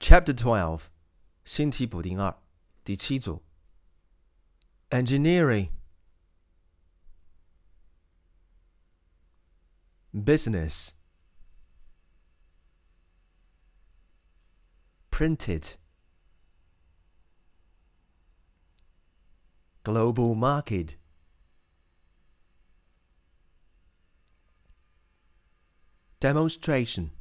Chapter 12 新题补丁2第7组 Engineering Business Printed Global Market Demonstration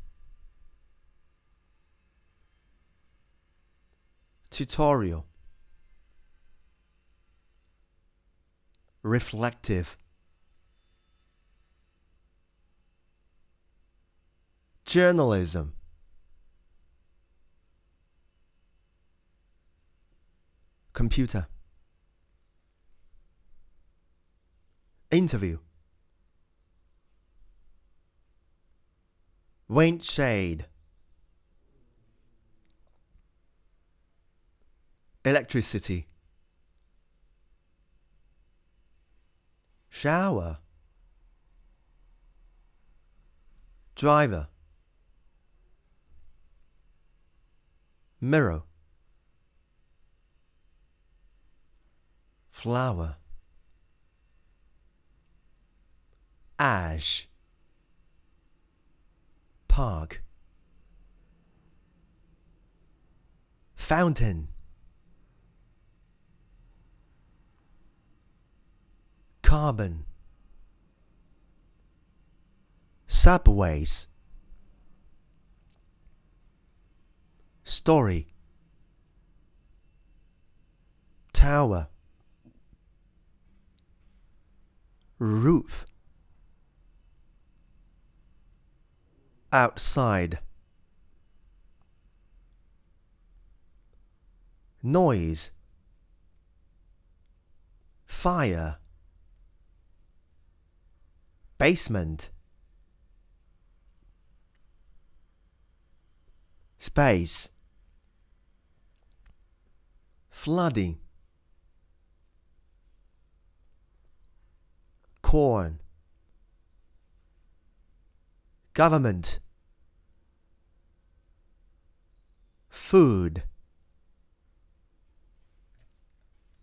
Tutorial Reflective Journalism Computer Interview Wind shade Electricity Shower Driver Mirror Flower Ash Park Fountain Carbon Subways Story Tower Roof Outside Noise Fire Basement Space Flooding Corn Government Food